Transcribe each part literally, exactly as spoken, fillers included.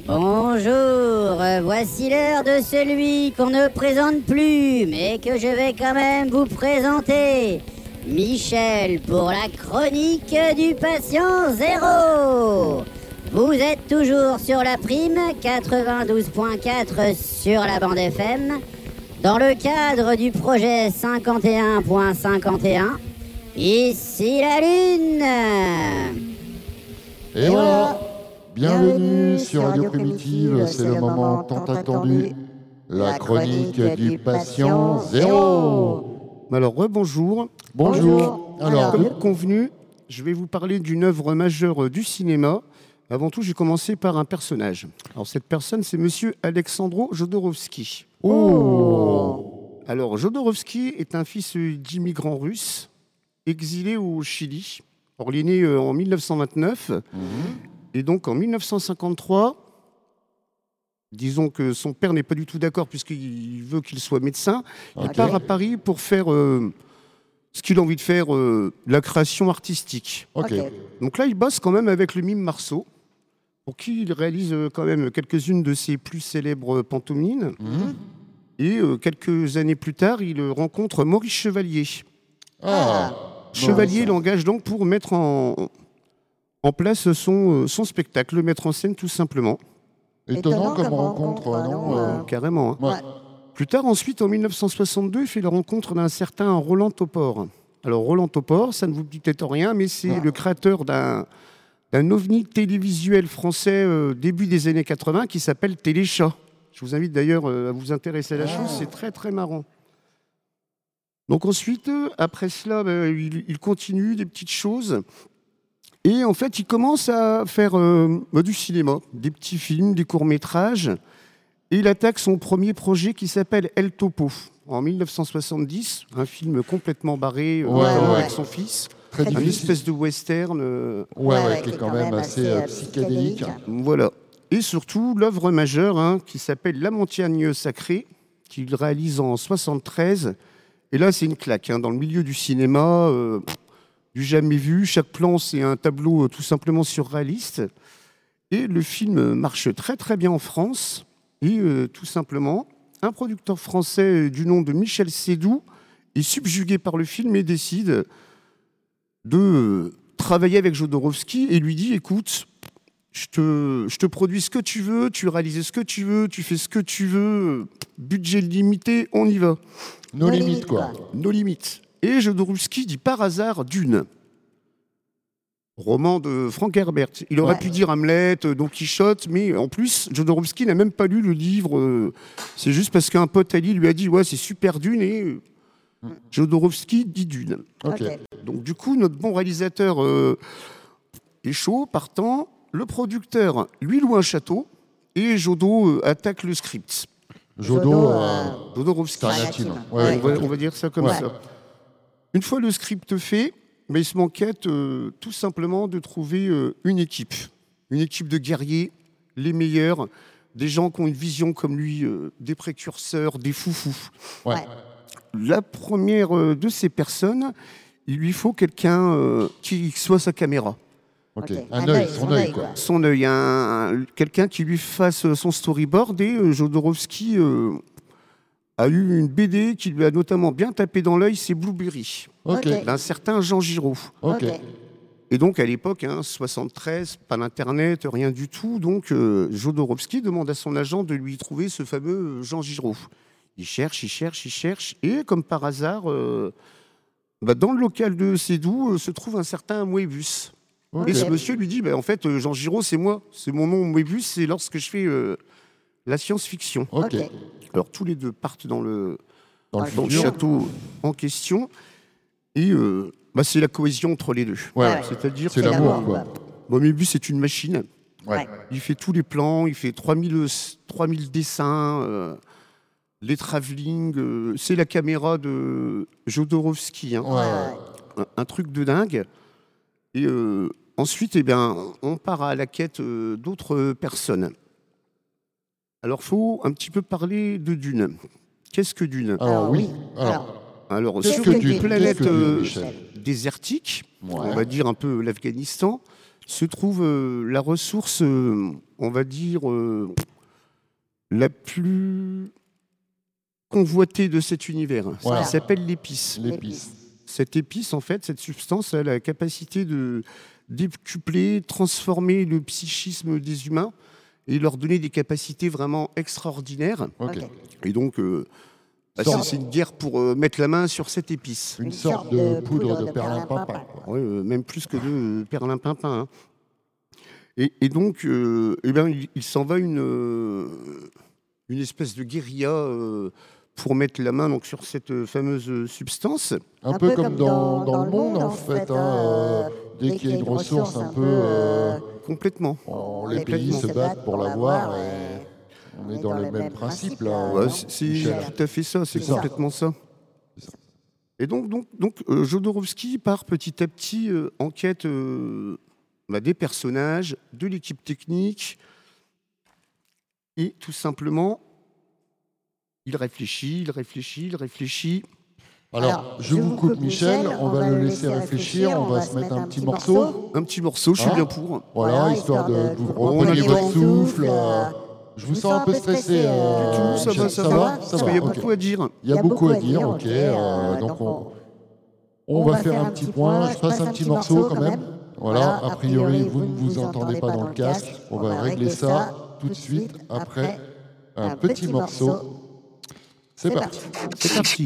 Bonjour, voici l'heure de celui qu'on ne présente plus, mais que je vais quand même vous présenter. Michel pour la chronique du patient zéro. Vous êtes toujours sur la prime, quatre-vingt-douze virgule quatre sur la bande F M, dans le cadre du projet cinquante et un virgule cinquante et un. Ici la Lune. Et, et voilà. Bienvenue sur Radio Primitive, c'est le moment tant attendu, la chronique du patient zéro. Alors, rebonjour. Bonjour. Alors, comme convenu, je vais vous parler d'une œuvre majeure du cinéma. Avant tout, j'ai commencé par un personnage. Alors, cette personne, c'est monsieur Alexandro Jodorowsky. Oh. Alors, Jodorowsky est un fils d'immigrants russes, exilé au Chili. Alors, il est né en mille neuf cent vingt-neuf. Mmh. Et donc, en mille neuf cent cinquante-trois, disons que son père n'est pas du tout d'accord puisqu'il veut qu'il soit médecin. Okay. Il part à Paris pour faire euh, ce qu'il a envie de faire, euh, la création artistique. Okay. Donc là, il bosse quand même avec le mime Marceau, pour qui il réalise euh, quand même quelques-unes de ses plus célèbres pantomimes. Mmh. Et euh, quelques années plus tard, il rencontre Maurice Chevalier. Ah. Chevalier bon, l'engage donc pour mettre en... en place son, son spectacle, le mettre en scène tout simplement. Étonnant, Étonnant comme rencontre, rencontre non euh... Carrément. Hein. Ouais. Plus tard, ensuite, en mille neuf cent soixante-deux, il fait la rencontre d'un certain Roland Topor. Alors, Roland Topor, ça ne vous dit peut-être rien, mais c'est ouais. le créateur d'un, d'un ovni télévisuel français euh, début des années quatre-vingts qui s'appelle Téléchat. Je vous invite d'ailleurs euh, à vous intéresser à la ah. chose, c'est très très marrant. Donc ensuite, euh, après cela, ben, il, il continue des petites choses. Et en fait, il commence à faire euh, du cinéma, des petits films, des courts-métrages. Et il attaque son premier projet qui s'appelle El Topo, en mille neuf cent soixante-dix. Un film complètement barré, euh, ouais, ouais. avec son fils. Très un difficile. espèce de western. Euh, ouais, ouais, ouais, qui est quand même assez euh, psychédélique. Voilà. Et surtout, l'œuvre majeure, hein, qui s'appelle La Montagne Sacrée, qu'il réalise en soixante-treize. Et là, c'est une claque. Hein, dans le milieu du cinéma... Euh, du jamais vu. Chaque plan, c'est un tableau euh, tout simplement surréaliste. Et le film marche très très bien en France. Et euh, tout simplement, un producteur français du nom de Michel Seydoux est subjugué par le film et décide de euh, travailler avec Jodorowsky et lui dit, écoute, je te, je te produis ce que tu veux, tu réalises ce que tu veux, tu fais ce que tu veux, budget limité, on y va. Nos limites, quoi. Nos limites. Et Jodorowsky dit par hasard Dune, roman de Frank Herbert. Il aurait ouais. pu dire Hamlet, Don Quichotte, mais en plus, Jodorowsky n'a même pas lu le livre. C'est juste parce qu'un pote à lui lui a dit « Ouais, c'est super Dune » et Jodorowsky dit Dune. Okay. Donc du coup, notre bon réalisateur euh, est chaud, partant. Le producteur lui loue un château et Jodo euh, attaque le script. Jodo, euh, Jodorowsky. Ouais, on, va, on va dire ça comme ouais. ça. Une fois le script fait, mais il se manquette euh, tout simplement de trouver euh, une équipe. Une équipe de guerriers, les meilleurs, des gens qui ont une vision comme lui, euh, des précurseurs, des foufous. Ouais. La première euh, de ces personnes, il lui faut quelqu'un euh, qui soit sa caméra. Okay. Okay. Un œil, son œil, quoi. Son œil, un, un, quelqu'un qui lui fasse son storyboard et euh, Jodorowsky... Euh, a eu une B D qui lui a notamment bien tapé dans l'œil, c'est Blueberry, okay. d'un certain Jean Giraud. Okay. Et donc à l'époque, hein, soixante-treize, pas d'internet, rien du tout, donc euh, Jodorowsky demande à son agent de lui trouver ce fameux Jean Giraud. Il cherche, il cherche, il cherche, et comme par hasard, euh, bah, dans le local de Seydoux euh, se trouve un certain Moebius. Okay. Et ce monsieur lui dit, bah, en fait, Jean Giraud, c'est moi, c'est mon nom Moebius, c'est lorsque je fais euh, la science-fiction. Okay. Alors tous les deux partent dans le, dans le, dans le château en question et euh, bah, c'est la cohésion entre les deux. Ouais, ouais. C'est-à-dire c'est l'amour, quoi. Bon, Moebius c'est une machine. Ouais. Il fait tous les plans, il fait trois mille dessins, euh, les travelling. Euh, c'est la caméra de Jodorowsky. Hein. Ouais. Un, un truc de dingue. Et euh, ensuite, eh bien, on part à la quête euh, d'autres personnes. Alors, il faut un petit peu parler de Dune. Qu'est-ce que Dune ? Alors, oui. Alors, Alors Qu'est-ce sur que une Dune planète Qu'est-ce que euh, Dune, désertique, Ouais. on va dire un peu l'Afghanistan, se trouve euh, la ressource, euh, on va dire, euh, la plus convoitée de cet univers, Voilà. qui s'appelle l'épice. L'épice. Cette épice, en fait, cette substance, elle a la capacité de décupler, transformer le psychisme des humains et leur donner des capacités vraiment extraordinaires. Ok. Ok. Et donc, euh, bah, Sorte- c'est c'est une guerre pour euh, mettre la main sur cette épice. Une sorte de poudre de perlimpinpin. quoi. Ouais, euh, même plus que de euh, perlimpinpin. Hein. Et, et donc, euh, eh ben, il, il s'en va une, euh, une espèce de guérilla euh, pour mettre la main donc, sur cette euh, fameuse substance. Un peu comme dans, dans le monde, en fait. hein, euh, dès qu'il y a une ressource un peu... euh, Complètement. on- les pays se battent pour l'avoir et on est dans le même principe, là. Ouais, non, c'est c'est Michel tout à fait ça, c'est C'est ça. complètement ça. C'est ça. Et donc, donc, donc euh, Jodorowsky part petit à petit euh, en quête euh, bah, des personnages, de l'équipe technique, et tout simplement, il réfléchit, il réfléchit, il réfléchit. Alors, je vous coupe, Michel, on va le laisser réfléchir, on va se mettre un petit morceau. Un petit morceau, je suis Hein bien pour. Voilà, histoire de vous On repreniez a votre le souffle. euh, Je vous sens un peu stressé. euh, Du tout, ça Michel. va, ça, va. Ça Parce va, qu'il y a ok. beaucoup à dire. Il y a beaucoup à dire, ok. euh, donc, on, on va faire un petit point. Je passe un petit morceau quand même. Voilà, a priori, vous ne vous entendez pas dans le casque. On va régler ça tout de suite après un petit morceau. C'est parti. C'est parti.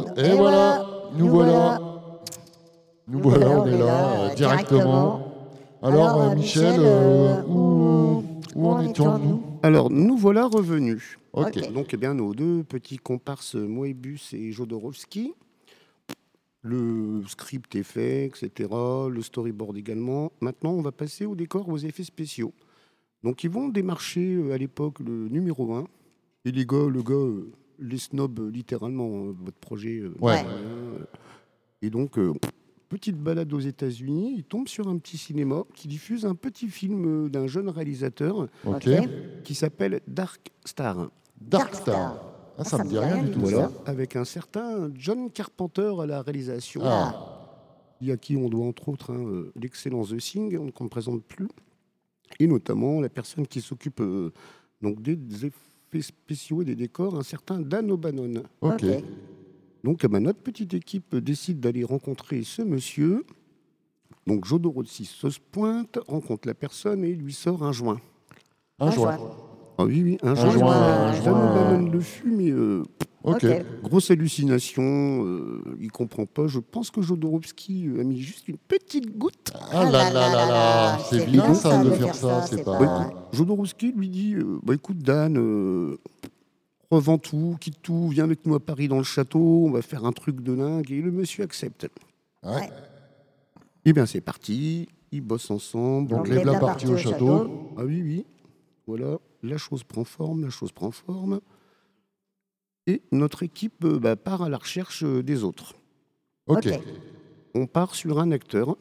monde. Et, et voilà, nous voilà. Nous voilà, on est là, euh, directement. Alors, euh, Michel, euh, où, où en étions-nous? Alors, nous voilà revenus. Ok. Donc, eh bien, nos deux petits comparses, Moebius et Jodorowsky. Le script est fait, et cetera. Le storyboard également. Maintenant, on va passer au décor, aux effets spéciaux. Donc, ils vont démarcher euh, à l'époque le numéro un. Et les gars, le gars, euh, les snobs, euh, littéralement, hein, votre projet. euh, Ouais. euh, et donc, euh, petite balade aux États-Unis, il tombe sur un petit cinéma qui diffuse un petit film euh, d'un jeune réalisateur Ok. qui s'appelle Dark Star. Dark Star. Ah, ça me dit rien du tout, Voilà, ça. avec un certain John Carpenter à la réalisation. Ah. Il y a qui on doit entre autres hein, euh, l'excellence The Thing, qu'on ne présente plus, et notamment la personne qui s'occupe euh, donc des effets spéciaux et des décors, un certain Dan O'Bannon. Ok. Donc, eh ben, notre petite équipe décide d'aller rencontrer ce monsieur. Donc, Jodorowsky se pointe, rencontre la personne et lui sort un joint. Un joint. Ah oui, oui, un, Un joint. joint, un Dan joint. O'Bannon le fume et euh, Ok. grosse hallucination. Euh, il comprend pas. Je pense que Jodorowsky a mis juste une petite goutte. Ah là là là là. C'est bien ça de faire ça. C'est Bah, pas. écoute, Jodorowsky lui dit euh, bah, écoute, Dan, euh, revends tout, quitte tout, viens avec nous à Paris dans le château, on va faire un truc de dingue. Et le monsieur accepte. Ouais. Eh bien, c'est parti. Ils bossent ensemble. Donc, les plats partis au château. Ah oui, oui. Voilà. La chose prend forme, la chose prend forme. Et notre équipe euh, bah, part à la recherche euh, des autres. Ok. On part sur un acteur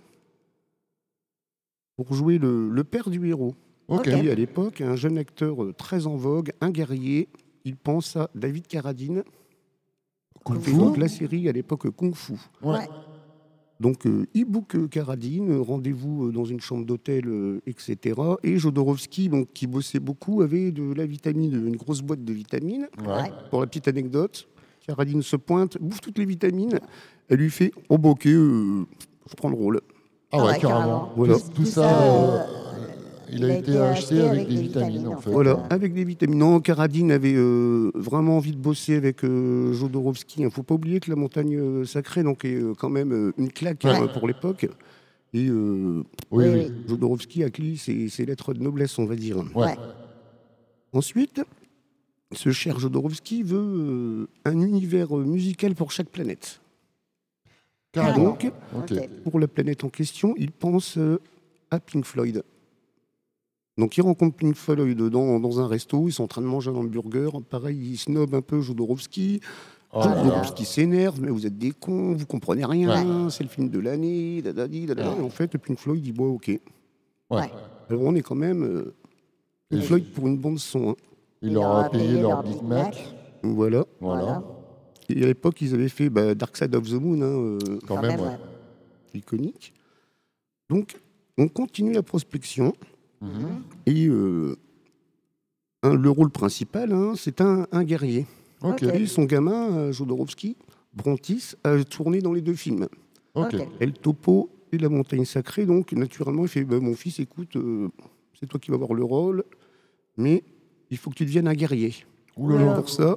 pour jouer le, le père du héros. Ok. Qui, à l'époque, un jeune acteur euh, très en vogue, un guerrier. Il pense à David Carradine. Kung Et Fu. donc la série à l'époque Kung Fu. Ouais. Donc euh, il book euh, Carradine, euh, rendez-vous euh, dans une chambre d'hôtel, euh, et cetera. Et Jodorowsky, donc, qui bossait beaucoup, avait de la vitamine, une grosse boîte de vitamines. Ouais. Pour la petite anecdote, Carradine se pointe, bouffe toutes les vitamines. Elle lui fait « Oh, bah, ok, euh, je prends le rôle. Ah ouais, Ah ouais, carrément. carrément. Voilà. Tout, tout ça, euh, il a été acheté avec des vitamines, en fait. Voilà, avec des vitamines. Non, Carradine avait euh, vraiment envie de bosser avec euh, Jodorowsky. Il ne faut pas oublier que La Montagne euh, Sacrée donc, est euh, quand même euh, une claque Ouais. hein, pour l'époque. Et euh, Oui, Oui, oui. oui. Jodorowsky a clé ses, ses lettres de noblesse, on va dire. Ouais. Ensuite, ce cher Jodorowsky veut euh, un univers euh, musical pour chaque planète. Carrément. Donc, Ok. pour la planète en question, il pense euh, à Pink Floyd. Donc, il rencontre Pink Floyd dans, dans un resto, ils sont en train de manger un hamburger. Pareil, il snob un peu Jodorowsky. Oh là là. Jodorowsky s'énerve, mais vous êtes des cons, vous comprenez rien, Ouais. c'est le film de l'année, dadadi, dadada. Et en fait, Pink Floyd dit, bon, ok. Ouais. Alors, on est quand même euh, Pink Et- Floyd pour une bande-son. Hein. Il leur a payé leur Big Mac. Voilà. Voilà. Et à l'époque, ils avaient fait bah, Dark Side of the Moon, hein, euh, Quand même, ouais. iconique. Donc, on continue la prospection. Mhm. Et euh, un- le rôle principal, hein, c'est un, un guerrier. Ok. Et son gamin, euh, Jodorowsky, Brontis, a tourné dans les deux films. Ok. Ok. El Topo et La Montagne Sacrée. Donc, naturellement, il fait bah, mon fils, écoute, euh, c'est toi qui vas avoir le rôle, mais il faut que tu deviennes un guerrier. Ouh là là. Pour ça,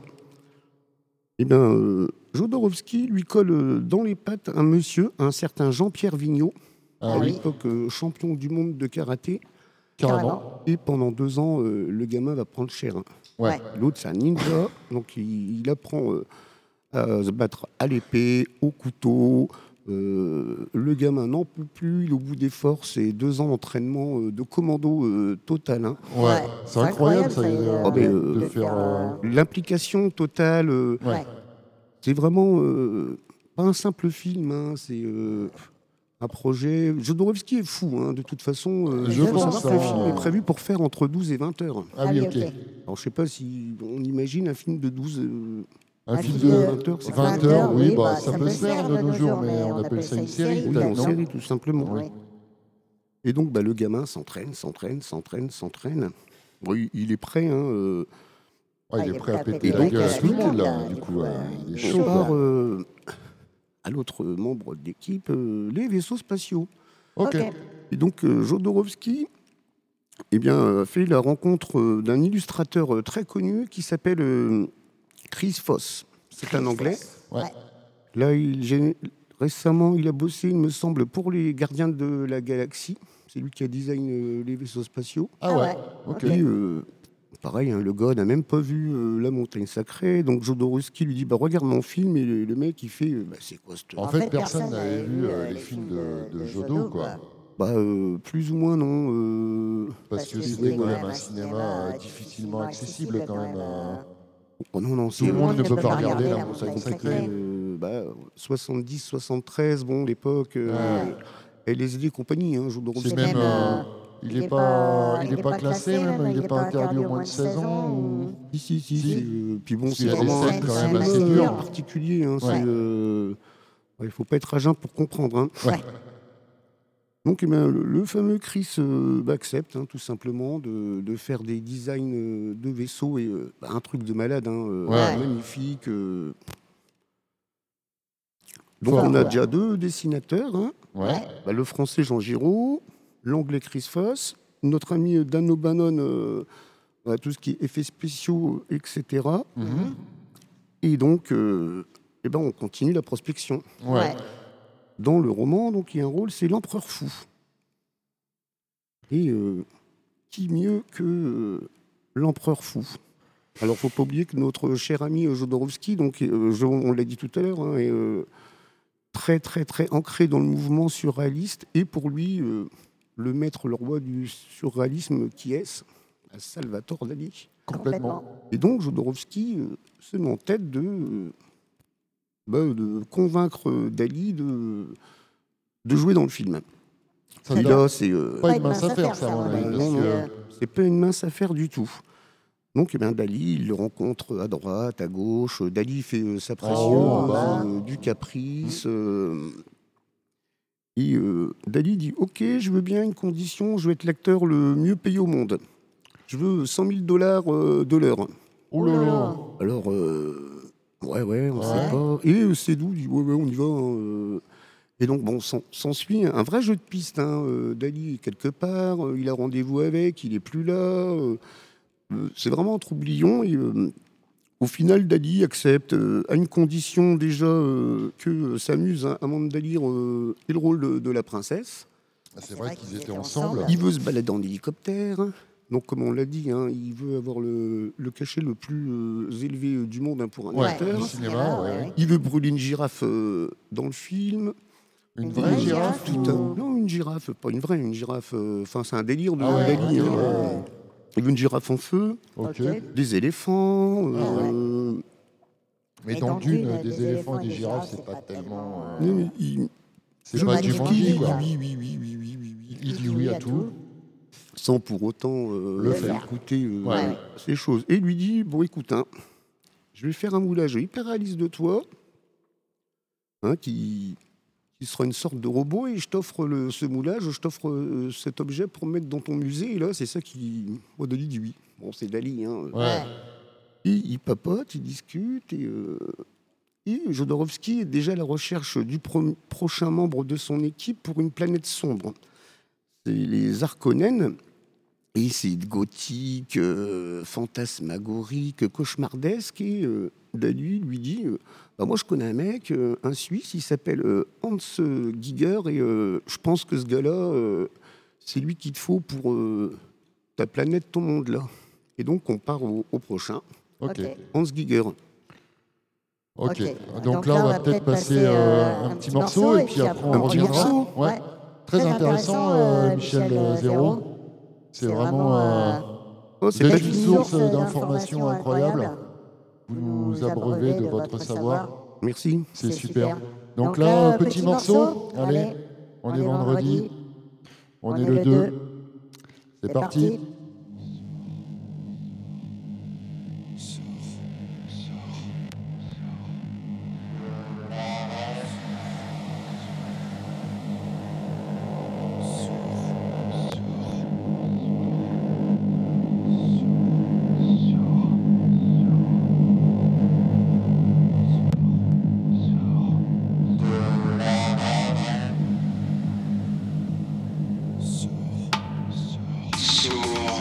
eh ben, euh, Jodorowsky lui colle euh, dans les pattes un monsieur, un certain Jean-Pierre Vigneault, Ah à oui, l'époque euh, champion du monde de karaté. carrément. Et pendant deux ans, euh, le gamin va prendre cher. hein. Ouais. L'autre, c'est un ninja, donc il, il apprend euh, à se battre à l'épée, au couteau. Euh, le gamin n'en peut plus, il est au bout des forces et deux ans d'entraînement euh, de commando euh, total. hein. Ouais. Ouais. C'est incroyable, ça, incroyable, de, ça, Oh, mais, de- euh, de de faire. faire, euh, L'implication totale, euh, Ouais. Ouais. c'est vraiment euh, pas un simple film, hein, c'est euh, un projet. Jodorowsky est fou, hein, de toute façon. euh, Je il faut pense, savoir que le hein. film est prévu pour faire entre douze et vingt heures. Ah oui, ok. Alors, je sais pas si on imagine un film de douze. euh, Un Un film film de de vingt heures, c'est vingt pas- heures, oui, oui, bah, bah, ça peut se faire de nos jours, mais on appelle ça une série, Oui, peut-être, en non? série, tout simplement. Oui. Et donc, bah, le gamin s'entraîne, s'entraîne, s'entraîne, s'entraîne. Bon, il, il est prêt. Hein, euh, Ah, il est prêt à péter Et la donc, gueule à euh, tout le monde, là. là, Du du coup, coup, euh, euh, il est on chaud, part quoi. euh, à l'autre membre d'équipe, euh, les vaisseaux spatiaux. Ok. Et donc, euh, Jodorowsky eh bien, euh, a fait la rencontre euh, d'un illustrateur euh, très connu qui s'appelle euh, Chris Foss. C'est un Anglais. Ouais. Là, il, j'ai- récemment, il a bossé, il me semble, pour les Gardiens de la Galaxie. C'est lui qui a design euh, les vaisseaux spatiaux. Ah, Ah ouais, ouais, ok. Et euh, pareil, hein, le gars n'a même pas vu euh, La Montagne Sacrée. Donc Jodorowsky lui dit bah, regarde mon film. Et le, le mec, il fait euh, bah, c'est quoi ce En, En fait, fait, personne personne n'avait n'avait vu vu, euh, euh, les films de, de Jodo, quoi. Bah, euh, plus ou moins, non. euh, Parce, Parce que que c'était c'était quand quand même même un un cinéma cinéma, euh, euh, difficilement difficilement accessible accessible quand quand même. même, euh. Oh non, non, Tout c'est le monde ne peut pas regarder regarder La La Montagne Montagne Sacrée. Sacrée. Euh, bah, soixante-dix, soixante-treize, bon, l'époque, euh, Ouais. L S D et compagnie, hein, Jodorowsky. C'est C'est même. même, euh, euh, il n'est pas, il est pas classé, même. Il n'est pas interdit interdit au moins de seize ans. Ou... Si, si, si. Si. c'est, euh, puis bon, Parce c'est qu'il y a des vraiment scènes un quand même cinéma, assez euh, dures. particulier. Hein, Ouais. c'est, euh, ouais, il faut pas être à jeun pour comprendre. Hein. Ouais. Donc, eh ben, le, le fameux Chris euh, bah, accepte hein, tout simplement de, de faire des designs euh, de vaisseaux et euh, bah, un truc de malade, hein, euh, Ouais. magnifique. euh. Donc, Fort, on a quoi. déjà deux dessinateurs. Hein. Ouais. Bah, le français Jean Giraud, l'anglais Chris Foss, notre ami Dan O'Bannon, euh, bah, tout ce qui est effets spéciaux, et cetera. Mhm. Et donc, euh, eh ben, on continue la prospection. Ouais. Dans le roman, donc, il y a un rôle, c'est l'empereur fou. Et euh, qui mieux que euh, l'empereur fou? Alors, faut pas oublier que notre cher ami euh, Jodorowsky, donc, euh, je- on l'a dit tout à l'heure, hein, est euh, très, très, très ancré dans le mouvement surréaliste. Et pour lui, euh, le maître, le roi du surréalisme, qui est Salvatore Dali. Complètement. Et donc, Jodorowsky euh, se met en tête de, euh, bah, de convaincre euh, Dali de, de jouer dans le film. Ça Et doit là, c'est euh, pas une mince affaire, ça, à mon avis. non, Parce non, que... c'est pas une mince affaire du tout. Donc, eh ben, Dali, il le rencontre à droite, à gauche. Dali fait euh, sa pression, haut, en bas. euh, du caprice. euh, et euh, Dali dit ok, je veux bien une condition, je veux être l'acteur le mieux payé au monde. Je veux cent mille dollars euh, de l'heure. Oh là là. Alors, euh, ouais, ouais, on Ouais. sait pas. Et euh, Sédou dit, ouais, ouais, on y va. hein, euh. Et donc, bon, s'en- s'ensuit un vrai jeu de piste. Hein. euh, Dali est quelque part, euh, il a rendez-vous avec, il est plus là. euh, euh, c'est vraiment un troublion. Et, euh, au final, Dali accepte, euh, à une condition déjà euh, que euh, s'amuse hein, Amanda Dalir euh, ait le rôle de, de la princesse. Ah, C'est vrai qu'ils étaient ensemble. Il veut se balader en hélicoptère. Donc, comme on l'a dit, hein, il veut avoir le, le cachet le plus euh, élevé euh, du monde hein, pour un Ouais, acteur. du cinéma, ouais, ouais. Il veut brûler une girafe euh, dans le film. Une Une vraie vraie girafe Tout un- ou... Non, une girafe, pas une vraie, une girafe. euh, Enfin, c'est un délire de Ah ouais, Dali. ok, hein. ouais. Il veut une girafe en feu, Ok. des éléphants. euh, Mais Et dans dans Dune, Dune, des éléphants et des girafes, c'est pas tellement... euh, non, mais il- C'est je pas me du dis Jumanji, oui, quoi. oui, oui, oui, oui, oui, oui, oui. Il dit oui à tout. Sans pour autant euh, Le faire. écouter euh, Ouais. ces choses. Et il lui dit, bon écoute, hein, je vais faire un moulage hyper réaliste de toi, hein, qui, qui sera une sorte de robot, et je t'offre le- ce moulage, je t'offre euh, cet objet pour mettre dans ton musée. Et là, c'est ça qui... Moi, Dali dit oui. Bon, c'est Dali. Hein. Ouais. Et il papote, il discute, et, euh, et Jodorowsky est déjà à la recherche du pro- prochain membre de son équipe pour une planète sombre. C'est les Harkonnen, et c'est gothique, euh, fantasmagorique, cauchemardesque, et euh, Dali lui dit euh, bah, moi je connais un mec, euh, un Suisse, il s'appelle euh, Hans Giger, et euh, je pense que ce gars-là, euh, c'est lui qu'il te faut pour euh, ta planète, ton monde là. Et donc on part au, au prochain. Ok. Hans Giger. Ok. Ok. Donc là, on va peut-être passer euh, un petit morceau et puis après on Un petit reviendra. morceau. Ouais. Très intéressant, euh, Michel euh, Zéro. C'est vraiment euh, Oh, c'est Vous pas êtes une fini. source d'informations incroyables. Vous nous abreuvez de votre savoir. Merci. C'est super. Donc là, petit morceau. Allez, on est vendredi. On est le deux. C'est parti. Sourd.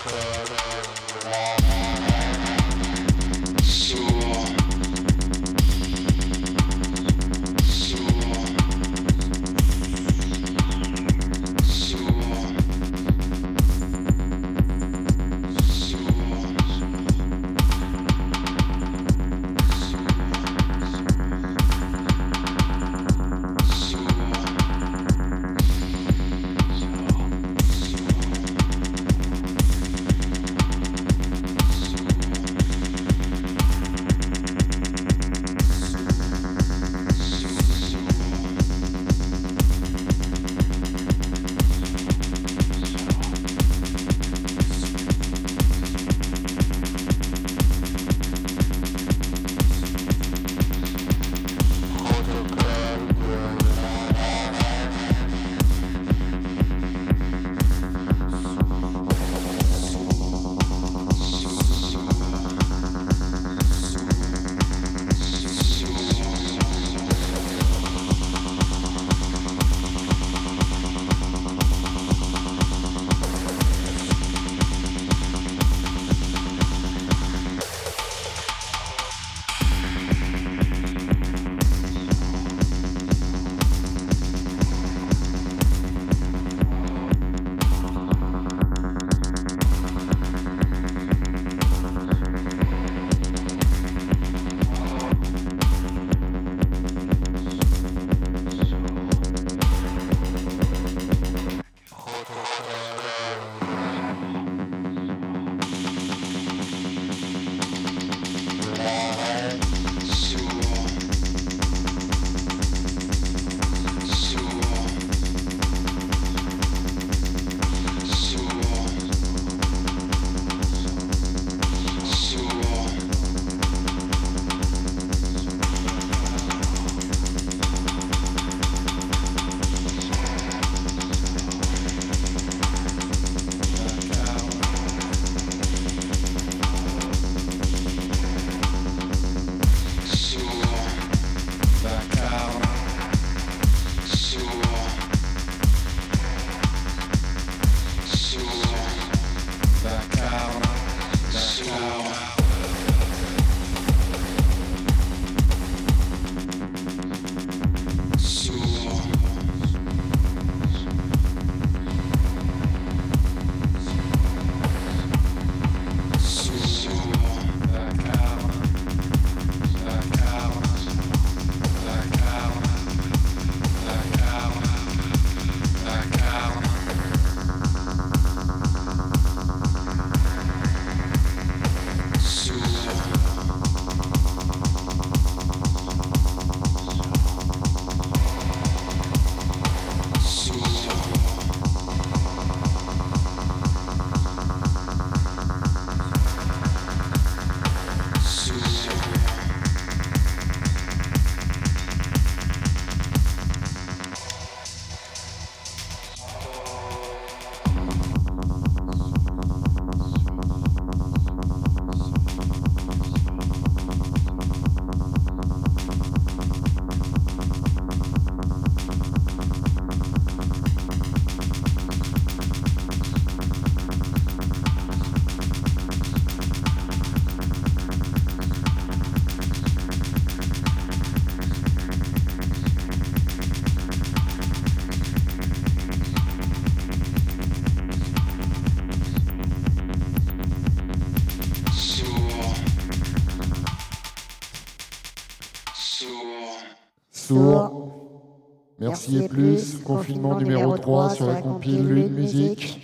Sourd. Merci et plus. Confinement numéro trois sur la compile Lune Musique.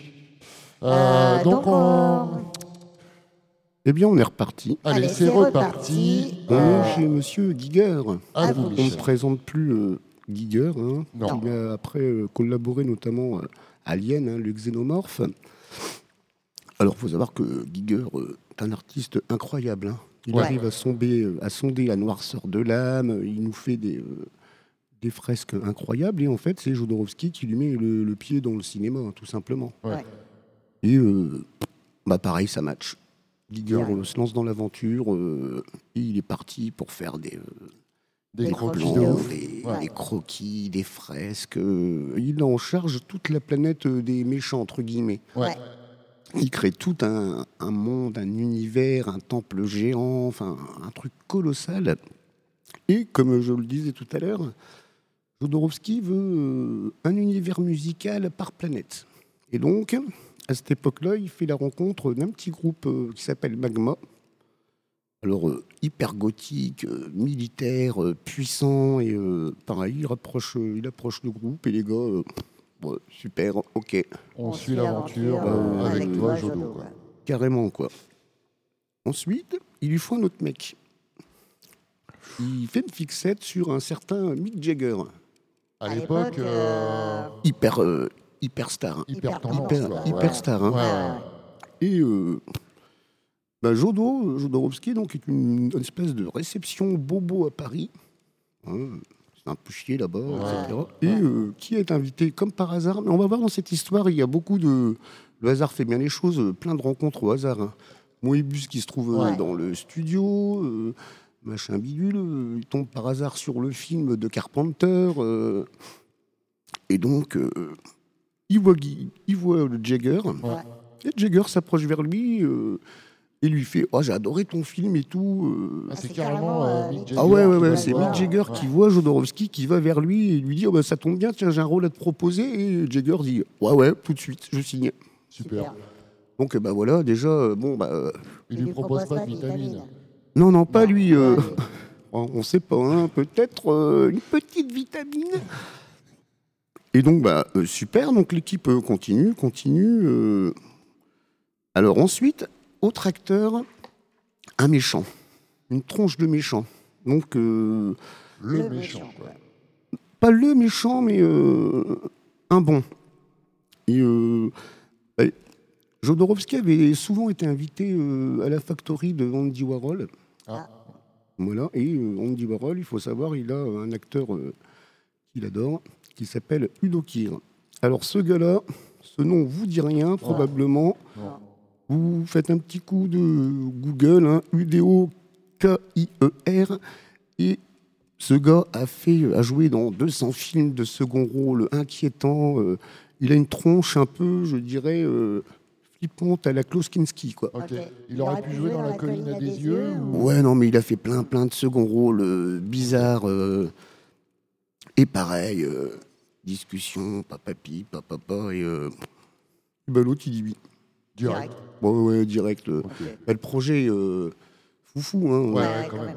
Euh, donc on... Eh bien, on est reparti. Allez, c'est reparti. On est chez Monsieur Giger. À vous, On ne Michel. présente plus euh, Giger. Hein. Non. Il a après euh, collaboré notamment euh, Alien, hein, le xénomorphe. Alors, il faut savoir que Giger euh, est un artiste incroyable. Hein. Il Ouais. arrive à sonder, euh, à sonder la noirceur de l'âme. Il nous fait des, euh, des fresques incroyables. Et en fait, c'est Jodorowsky qui lui met le, le pied dans le cinéma, hein, tout simplement. Ouais. Et euh, bah pareil, ça match. Giger Ouais. euh, se lance dans l'aventure euh, et il est parti pour faire des, euh, Des Des croquis croquis de de plans, ouf. des, Ouais. des croquis, des fresques. euh, il est en charge toute la planète euh, des méchants, entre guillemets. Ouais. Ouais. Il crée tout un, un monde, un univers, un temple géant, enfin un truc colossal. Et comme je le disais tout à l'heure, Jodorowsky veut euh, un univers musical par planète. Et donc, à cette époque-là, il fait la rencontre d'un petit groupe euh, qui s'appelle Magma. Alors, euh, hyper gothique, euh, militaire, euh, puissant, et euh, pareil, il approche, euh, il approche le groupe, et les gars, euh, ouais, super, ok. On, On suit l'aventure euh, euh, avec, avec toi, Jodo. Jodo. Quoi. Carrément, quoi. Ensuite, il lui faut un autre mec. Il fait une fixette sur un certain Mick Jagger. À, à l'époque, euh... hyper, euh, hyper star. Hein. Hyper tendance, hyper, quoi. hyper ouais. star. Hein. Ouais, ouais. Et euh, bah, Jodo, Jodorowsky, donc, est une, une espèce de réception bobo à Paris. Hein, c'est un peu chier là-bas, ouais. et cetera. Et euh, qui est invité comme par hasard. Mais on va voir dans cette histoire, il y a beaucoup de... Le hasard fait bien les choses, plein de rencontres au hasard. Hein. Moebius qui se trouve ouais. dans le studio... Euh, machin bidule, euh, il tombe par hasard sur le film de Carpenter, euh, et donc euh, il, voit, il voit le Jagger, ouais. et Jagger s'approche vers lui euh, et lui fait oh, j'ai adoré ton film et tout. Euh. Ah, c'est carrément euh, Mick Jagger. Ah ouais, ouais, ouais c'est Mick Jagger ouais. qui voit Jodorowsky, qui va vers lui et lui dit oh, bah, ça tombe bien, tiens, j'ai un rôle à te proposer. Et Jagger dit ouais, ouais, tout de suite, je signe. Super. Donc bah voilà, déjà, bon bah. Il, il lui propose, propose pas de vitamine. vitamine. Non, non, pas non, lui. Euh, on ne sait pas, hein, peut-être euh, une petite vitamine. Et donc, bah, euh, super, donc l'équipe euh, continue, continue. Euh... Alors ensuite, autre acteur, un méchant, une tronche de méchant. Donc, euh, le, le méchant, quoi. Pas le méchant, mais euh, un bon. Et euh, bah, Jodorowsky avait souvent été invité euh, à la factory de Andy Warhol. Ah. Voilà, et euh, Andy Warhol, il faut savoir, il a euh, un acteur euh, qu'il adore, qui s'appelle Udo Kier. Alors ce gars-là, ce nom vous dit rien, probablement. Ouais. Vous faites un petit coup de Google, hein, U D O K I E R, et ce gars a, fait, a joué dans deux cents films de second rôle inquiétants. Euh, il a une tronche un peu, je dirais... Euh, flippante à la Klaus Kinski, quoi. Okay. Il, il aurait, aurait pu jouer dans La colline à des yeux ou... Ouais, non, mais il a fait plein, plein de second rôles euh, bizarres. Euh, et pareil, euh, discussion, papapi, papapa, et euh, bah, l'autre, il dit oui. Direct. Ouais, ouais, direct. Euh, okay. Bah, le projet, euh, foufou, hein. Ouais, ouais, quand même.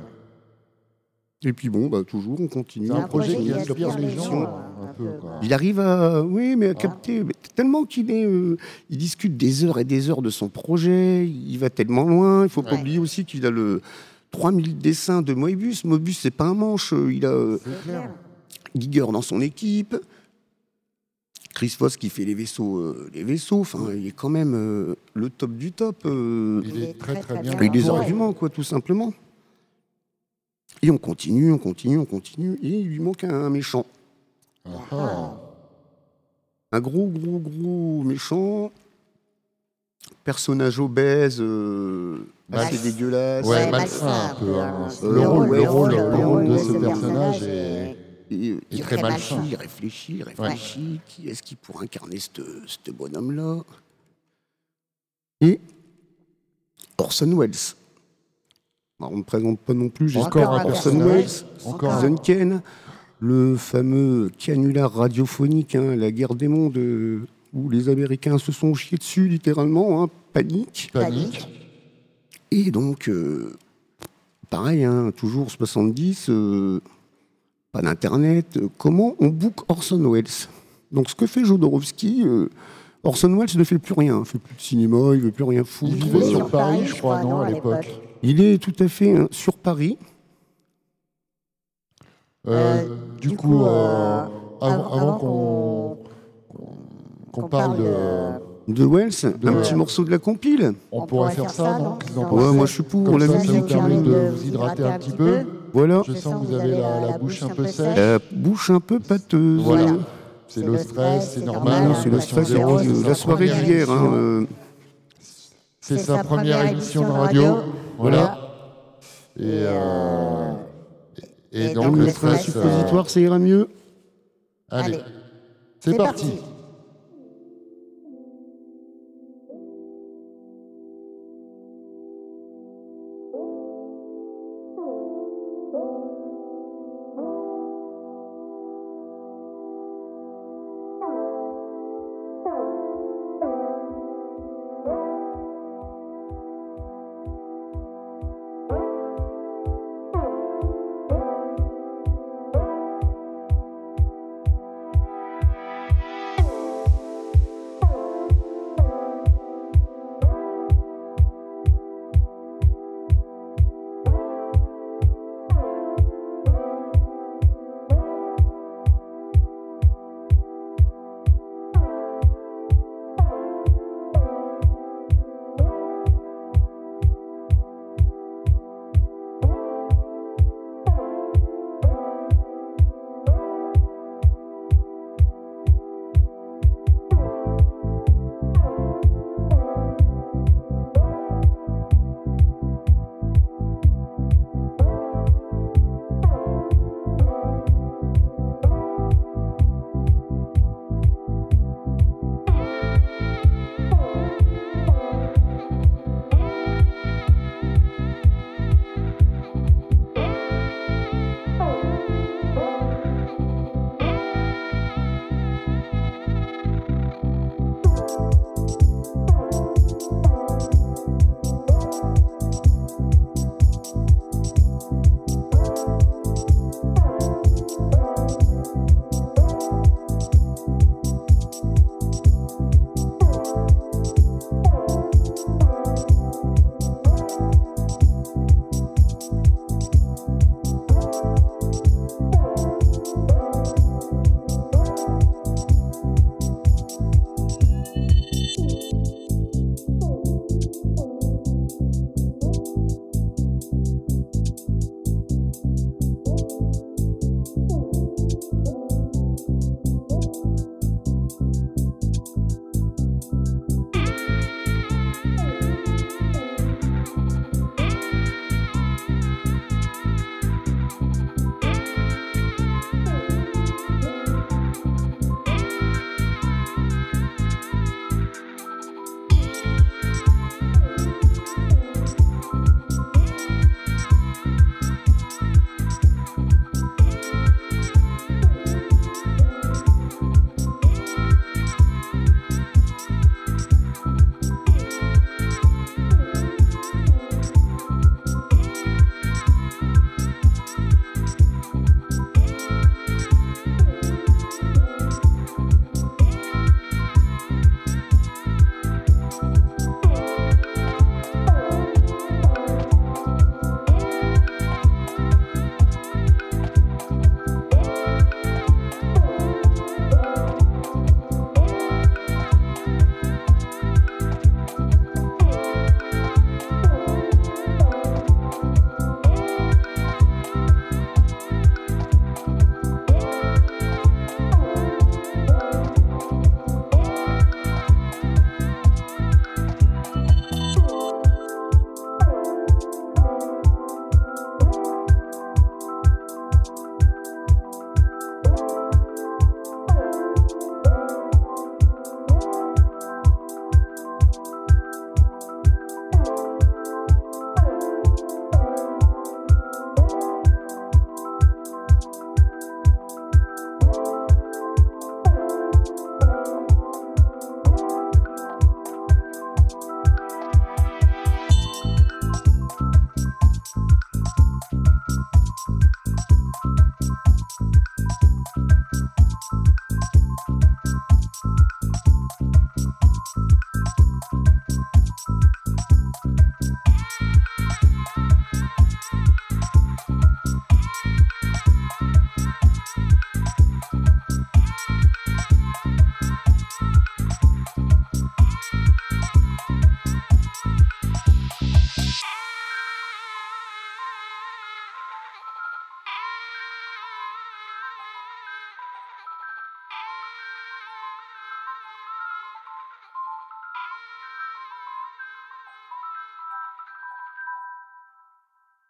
Et puis bon, bah, toujours, on continue. C'est un projet qui inspire les gens. Un peu, quoi. Il arrive à, oui, mais à capter, mais tellement qu'il est, euh, il discute des heures et des heures de son projet, il va tellement loin. Il ne faut pas ouais. oublier aussi qu'il a le trois mille dessins de Moebius. Moebius, c'est pas un manche, il a euh, Giger dans son équipe, Chris Foss qui fait les vaisseaux, euh, les vaisseaux. Enfin, il est quand même euh, le top du top. Euh, il est très très bien. Avec des arguments, quoi, tout simplement. Et on continue, on continue, on continue, et il lui manque un, un méchant. Ah. Un gros, gros, gros méchant. Personnage obèse, euh, assez dégueulasse. Ouais, malsain un peu. Hein. Euh, le, rôle, ouais, le, rôle, le, rôle, le rôle de ce personnage est, est, est, est très malsain. Il réfléchit, il réfléchit. Ouais. Qui est-ce qui pourrait incarner ce bonhomme-là? Et Orson Welles. Alors, on ne présente pas non plus, j'espère, Orson Welles, Citizen Kane, le fameux canular radiophonique, hein, la guerre des mondes, euh, où les Américains se sont chiés dessus, littéralement, hein, panique. Panique. Et donc, euh, pareil, hein, toujours soixante-dix, euh, pas d'internet, euh, comment on book Orson Welles? Donc ce que fait Jodorowsky, euh, Orson Welles ne fait plus rien, il ne fait plus de cinéma, il ne veut plus rien foutre. Il vivait sur Paris, je crois, non, à l'époque. Il est tout à fait hein, sur Paris. Euh, du, du coup, coup euh, avant, avant qu'on qu'on qu parle de, de Welles, de, un euh, petit morceau de la compile. On, on pourrait faire ça, non? Ouais, moi je suis pour. Comme la ça, musique. ça vous permet de vous hydrater un petit peu. Voilà. Je sens que vous avez la, la bouche un peu sèche. La bouche un peu pâteuse. Voilà. C'est le stress, c'est normal. C'est le stress, c'est la soirée d'hier. Hein, c'est sa première émission de radio. Voilà. Et, euh, et, et donc, donc le stress suppositoire, euh... ça ira mieux. Allez, c'est parti. parti.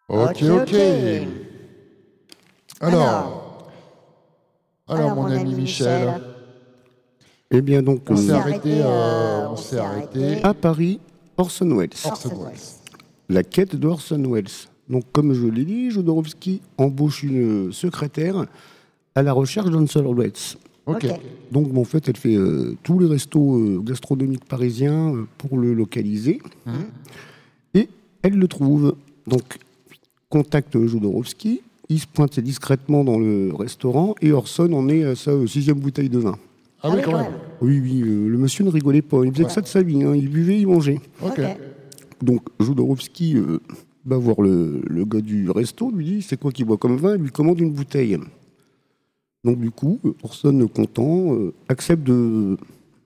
Ok, ok. Alors, alors, mon ami Michel, Eh bien, donc, on s'est euh, arrêté, euh, on s'est arrêté à Paris, Orson Welles. Orson Welles. La quête d'Orson Welles. Donc, comme je l'ai dit, Jodorowsky embauche une secrétaire à la recherche d'Orson Welles. Ok. Donc, bon, en fait, elle fait euh, tous les restos euh, gastronomiques parisiens euh, pour le localiser. Mhm. Et elle le trouve. Donc, contacte Jodorowsky. Il se pointe discrètement dans le restaurant et Orson en est à sa euh, sixième bouteille de vin. Ah oui, quand même. Oui, oui, euh, le monsieur ne rigolait pas. Il faisait Ouais. que ça de sa vie. Hein. Il buvait, il mangeait. Ok. Donc, Jodorowsky euh, va voir le, le gars du resto, lui dit c'est quoi qu'il boit comme vin, il lui commande une bouteille. Donc, du coup, Orson, content, euh, accepte de,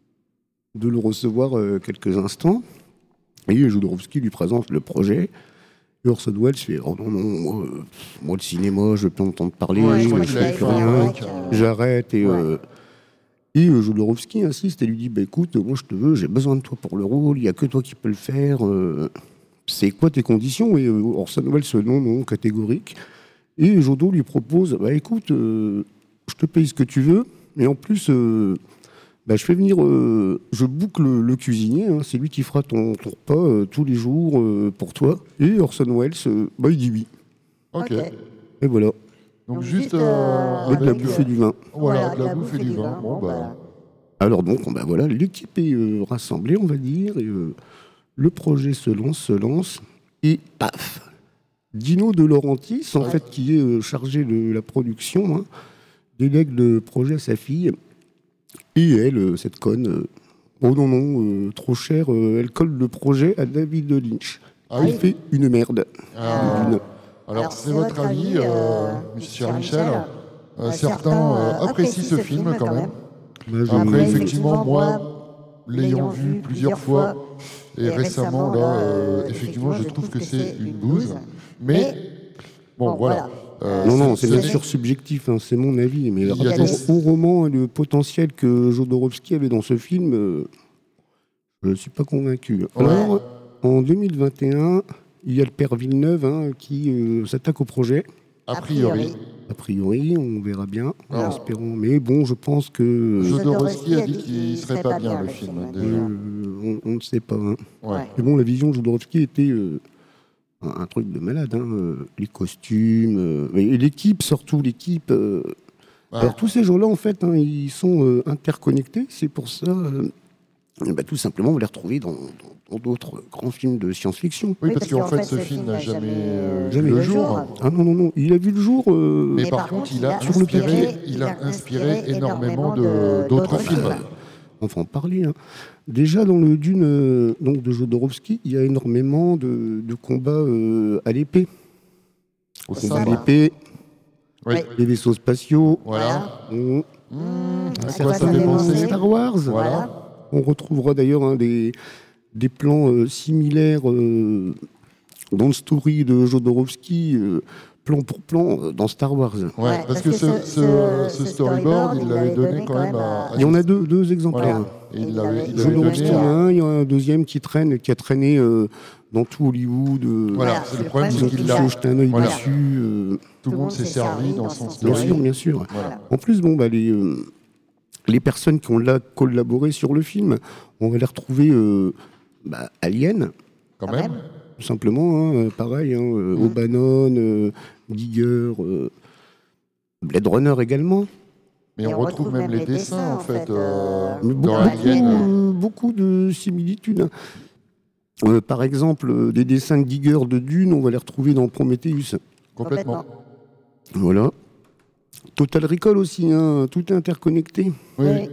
de le recevoir euh, quelques instants. Et Jodorowsky lui présente le projet. Et Orson Welles fait oh non, non, moi, euh, moi, le cinéma, je veux plus entendre parler, Ouais, je je crois ne qu'il fais avait plus fait un rien, break, euh, j'arrête. Et, Ouais. euh, et euh, Jodorowsky insiste et lui dit bah, écoute, moi je te veux, j'ai besoin de toi pour le rôle, il n'y a que toi qui peux le faire. euh, c'est quoi tes conditions? Et euh, Orson Welles, non, non, catégorique. Et Jodo lui propose bah, écoute, euh, je te paye ce que tu veux, et en plus, euh, bah, je fais venir, euh, je boucle le, le cuisinier, hein, c'est lui qui fera ton, ton repas euh, tous les jours euh, pour toi. Et Orson Welles, euh, bah, il dit oui. Ok. Et voilà, Donc, Donc, juste juste, euh, euh, et de la avec, bouffée du vin. voilà, de la bouffe et du vin. Bon, bah, Alors donc, bah, voilà, l'équipe est euh, rassemblée, on va dire, et euh, le projet se lance, se lance, et paf, Dino De Laurentiis, en Ouais. fait, qui est euh, chargé de la production, hein, délègue le projet à sa fille, et elle, euh, cette conne, euh, oh non, non, euh, trop cher, euh, elle colle le projet à David Lynch. Ah oui. Il fait une merde. Ah. Une- Alors, c'est votre avis, euh, cher Michel. Euh, certains euh, apprécient ce film quand même. Bah, je- Après, effectivement, moi, l'ayant vu plusieurs fois, et récemment, là, euh, effectivement, je trouve que c'est une bouse. Mais, bon, voilà. Euh, Non, non, c'est bien ce n'est- sûr subjectif, hein, c'est mon avis, mais Il y a rapport des- au roman et le potentiel que Jodorowsky avait dans ce film, euh, je ne suis pas convaincu. Ouais. Alors, en deux mille vingt et un, il y a le père Villeneuve hein, qui euh, s'attaque au projet. A priori, A priori, on verra bien, en Alors. espérant. Mais bon, je pense que Jodorowsky a dit qu'il serait pas bien, le film. déjà. euh, on on ne sait pas. hein. Ouais. Mais bon, la vision de Jodorowsky était euh, un, un truc de malade. hein, euh, Les costumes, euh, et l'équipe, surtout l'équipe. euh, Ouais. Alors tous ces gens-là, en fait, hein, ils sont euh, interconnectés. C'est pour ça, euh, eh ben, tout simplement, on va les retrouver dans dans- dans d'autres grands films de science-fiction. Oui, parce qu'en fait, ce film n'a jamais euh, Jamais vu le vu le jour. Ah non, non, non, il a vu le jour. euh, Mais par contre, il a sur le inspiré, papier, il a inspiré énormément de- d'autres films. On va en parler. hein. Déjà, dans le Dune euh, donc de Jodorowsky, il y a énormément de, de combats euh, à l'épée. Au Combats à sabre. l'épée, Oui. des vaisseaux spatiaux. Voilà. On, Mmh, à quoi certains ça fait éléments penser Star Wars. Voilà. On retrouvera d'ailleurs hein, des, des plans euh, similaires euh, dans le story de Jodorowsky, euh, plan pour plan, euh, dans Star Wars. Ouais, parce que ce, ce, ce storyboard, il l'avait donné quand même à. à Il y en a deux, deux exemplaires. Voilà. Et il l'avait il l'avait Jodorowsky, donné il y en a à. un, il y en a un deuxième qui traîne, qui a traîné euh, dans tout Hollywood. euh, Voilà, c'est le problème, Ils c'est ont qu'il tous l'a. jeté un œil Voilà. dessus. euh, Tout le monde s'est servi dans son bien story. sûr, bien sûr. Voilà. En plus, bon, bah, les, euh, les personnes qui ont là collaboré sur le film, on va les retrouver euh, bah, Alien, Quand même. tout simplement, hein, euh, pareil, hein, euh, O'Bannon, euh, Giger, euh, Blade Runner également. Mais on retrouve même les dessins, en fait, euh, Mais dans beaucoup, Alien. beaucoup, beaucoup de similitudes. hein. Euh, par exemple, euh, des dessins de Giger de Dune, on va les retrouver dans Prometheus. Complètement. Voilà. Total Recall aussi, hein, tout est interconnecté. Oui.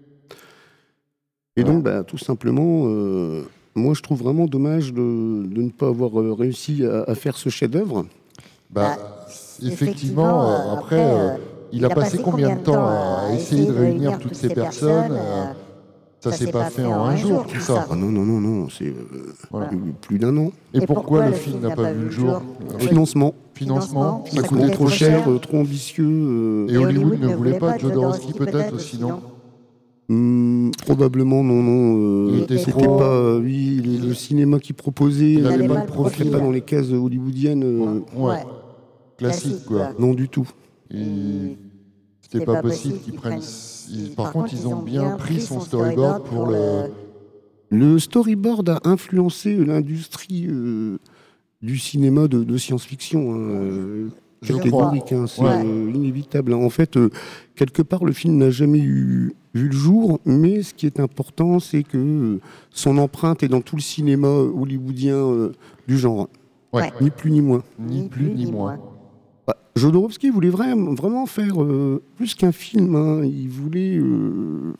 Et donc, bah, tout simplement, euh, moi, je trouve vraiment dommage de, de ne pas avoir euh, réussi à, à faire ce chef-d'œuvre. Bah, effectivement, euh, après, euh, il a passé combien de temps à essayer de réunir toutes ces personnes euh, Ça s'est pas fait en un jour, tout ça. Ah non, non, non, non, c'est euh, Voilà. plus, plus d'un an. Et pourquoi le film n'a pas vu le jour Euh, Financement, Financement, ça ça coûtait coûtait trop cher, euh, trop ambitieux. euh, Et Hollywood ne voulait pas de Jodorowsky, peut-être aussi, non Hum, probablement non, non. euh, Il était C'était trop- pas, euh, oui, les- le cinéma qu'il proposait, Il euh, avait ne pas le rentrait profil. pas dans les cases hollywoodiennes. euh, Ouais, classique, quoi. Non, du tout. Et c'était pas possible qu'ils prennent. ils- Par contre, ils ont bien pris son storyboard pour le. Le storyboard a influencé l'industrie euh, du cinéma de, de science-fiction. Hein, euh, Je catégorique, hein, c'est Ouais. euh, inévitable. En fait, euh, quelque part, le film n'a jamais eu, vu le jour, mais ce qui est important, c'est que euh, son empreinte est dans tout le cinéma hollywoodien euh, du genre. Ouais. Ni plus ni moins. Ni plus ni moins. Bah, Jodorowsky voulait vraiment, vraiment faire euh, plus qu'un film. Hein. Il voulait. euh,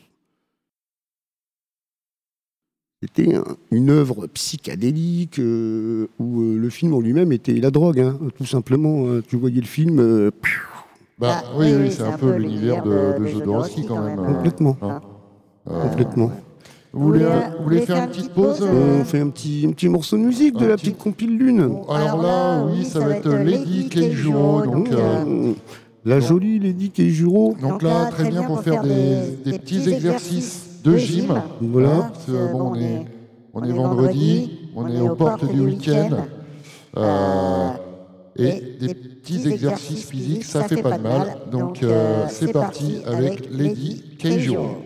C'était un- une œuvre psychédélique euh, où euh, le film en lui-même était la drogue, hein, tout simplement. Hein. Tu voyais le film euh, Bah, oui, oui, c'est un peu l'univers de, de Jodorowsky quand même. euh, complètement. hein. Euh, complètement. Vous voulez, vous voulez faire une petite pause euh, On fait un petit, un petit morceau de musique de un la petit- petite compile lune. Bon, alors là, oui, ça va être Lady Keijuro. Donc, euh, Euh, la bon. jolie Lady Keijuro. donc là, très bien pour faire des, des petits exercices de gym. Voilà. Parce que, bon, on est, on est vendredi, on est aux portes du week-end. euh, et des petits exercices physiques, ça fait pas de mal. Donc, euh, c'est parti avec Lady Keijuro.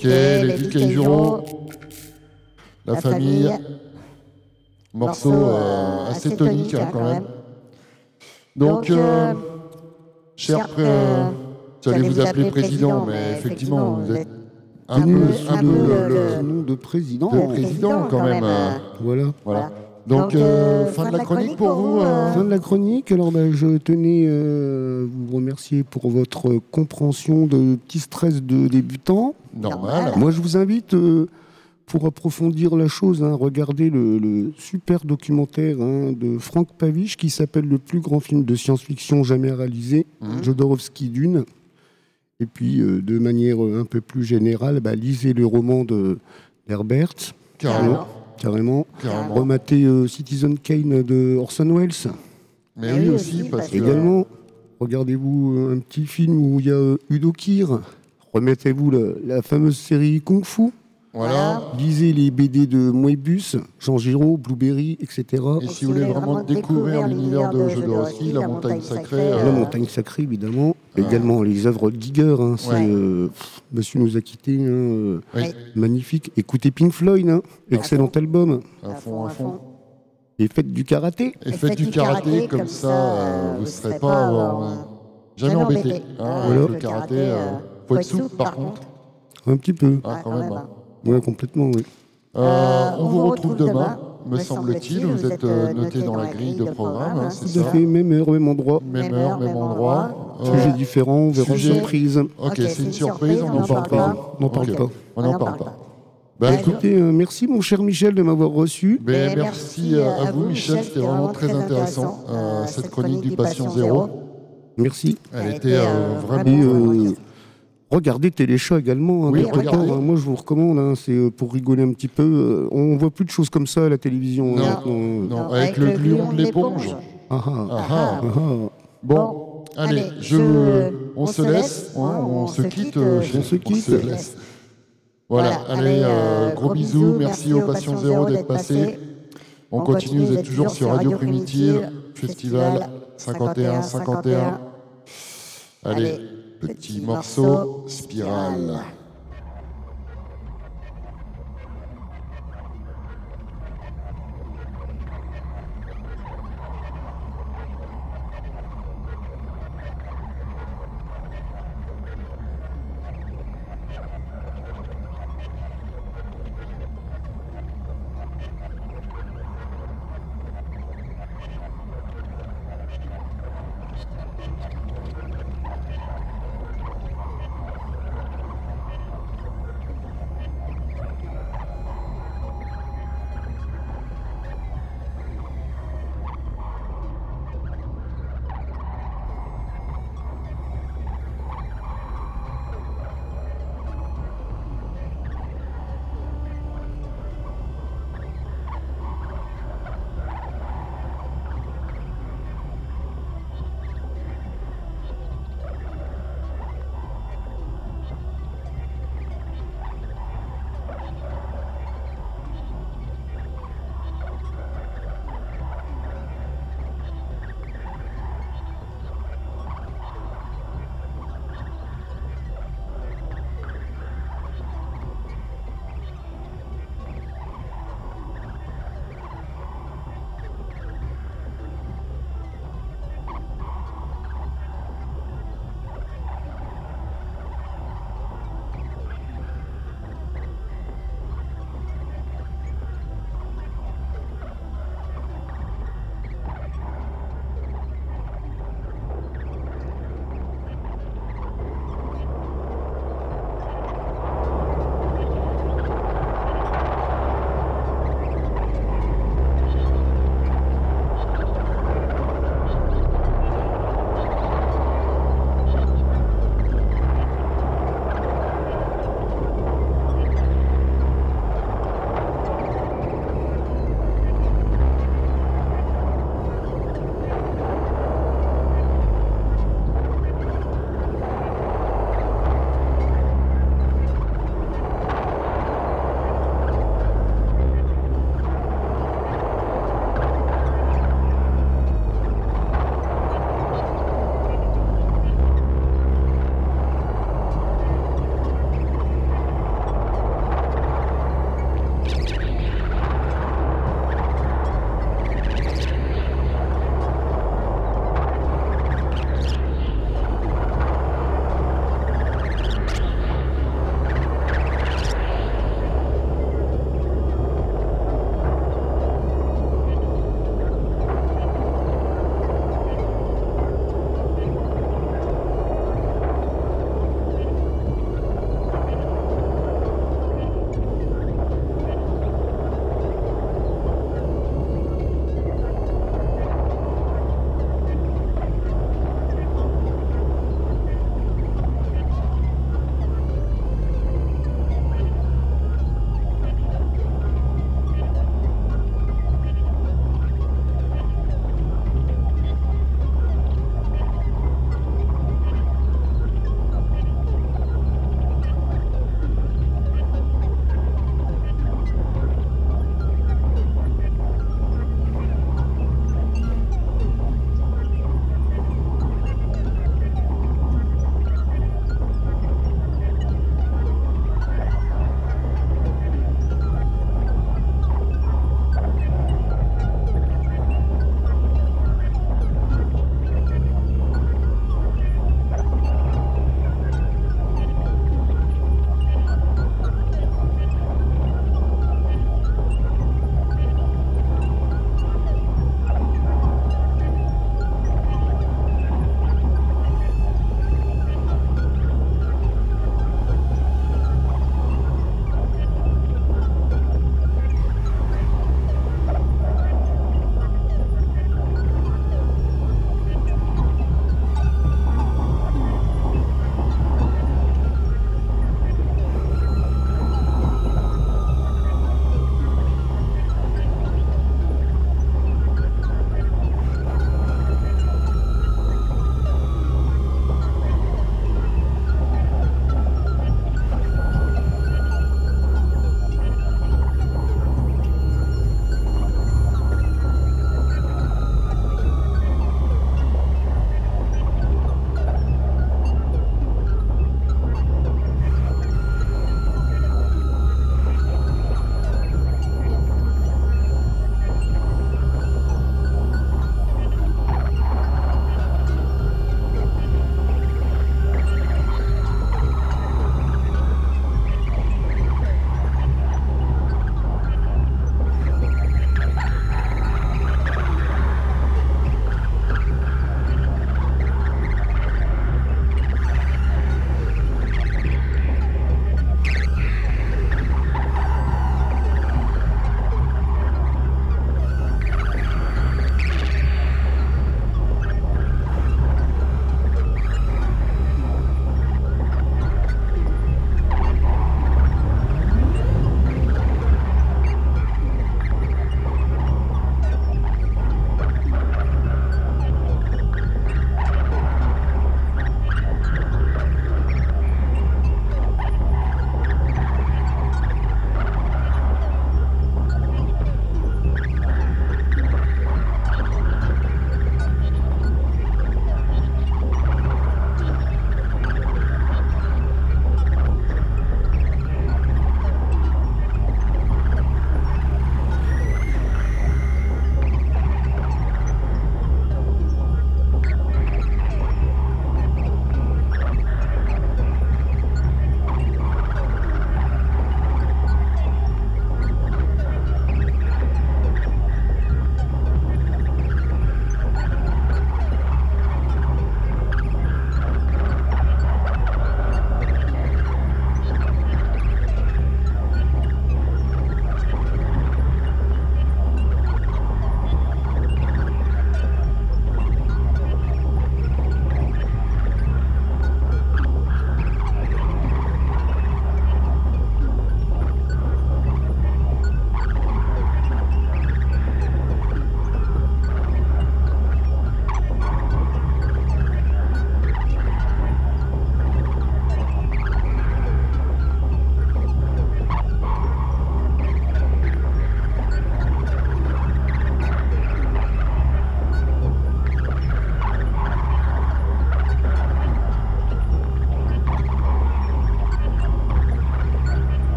Ok, les Ducs Keijuro, la famille, morceau euh, assez tonique hein, quand même. Donc, euh, cher, euh, j'allais vous appeler président, mais effectivement, vous êtes un peu, un peu le, le nom de président. de président quand même. euh, Voilà. Voilà. Donc, euh, fin de la chronique pour vous. euh, Fin de la chronique. Alors, bah, je tenais euh, vous remercier pour votre compréhension de petits stress de débutants. Normal. Moi, je vous invite, euh, pour approfondir la chose, hein, regarder le, le super documentaire hein, de Frank Pavich qui s'appelle Le plus grand film de science-fiction jamais réalisé, Mhm. Jodorowsky Dune. Et puis, euh, de manière un peu plus générale, bah, lisez le roman de d'Herbert. Carrément. Carrément. Carrément. Rematez euh, Citizen Kane de Orson Welles. Mais oui aussi, parce que... Également, regardez-vous euh, un petit film où il y a euh, Udo Kier. Remettez-vous le- la fameuse série Kung Fu. Voilà. Lisez les B D de Moebius, Jean Giraud, Blueberry, et cetera. Et si vous voulez vraiment découvrir l'univers de Jodorowsky, La Montagne Sacrée... euh, La Montagne Sacrée, évidemment. Ouais. Également les œuvres de Giger. Hein, c'est, Ouais. euh, pff, Monsieur nous a quittés. Hein, euh, Oui, magnifique. Écoutez Pink Floyd. Hein, excellent album. à fond, à fond. Et faites du karaté. Et faites du karaté, comme ça, euh, vous ne serez pas euh, jamais embêté. Hein, Voilà. avec le karaté, euh, faut être souple par contre. Un petit peu. Ah, quand même. hein. Ouais, complètement, oui. Euh, on vous retrouve demain, me semble-t-il. Vous êtes euh, noté dans la grille de programme, hein, c'est Tout à ça. fait, même heure, même endroit. Même heure, même endroit. Euh, Sujet différent, on verra sujet- surprise. Ok, c'est une surprise, on n'en parle pas. On n'en parle Ok. pas. On n'en parle pas. Bah écoute, Écoutez, euh, merci mon cher Michel de m'avoir reçu. ben, merci euh, à vous Michel, c'était vraiment très intéressant euh, cette chronique du Patient Zéro. Merci. Elle était euh, Et vraiment... euh, regardez Téléchat également. hein, Oui, quelque regardez. part, hein. Moi, je vous recommande. hein, c'est euh, pour rigoler un petit peu. euh, on voit plus de choses comme ça à la télévision. Non, hein, maintenant. non, avec le gluon de l'éponge. Ah, ah, Ah, ah. ah, ah. Bon, allez, je, on se laisse, hein, on se quitte, euh, On se quitte. laisse. Voilà, allez, euh, gros bisous, merci au Patient Zéro d'être passé. On continue, vous êtes toujours sur Radio Primitive, Festival cinquante et un cinquante et un. Allez, petit morceau, Spirale.